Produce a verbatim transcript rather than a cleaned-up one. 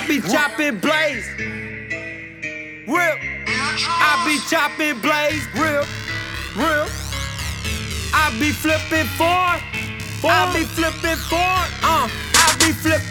be chopping blaze. Real. I be chopping blaze. Real. Real. I be flipping four. I be flipping four. Uh. I be flipping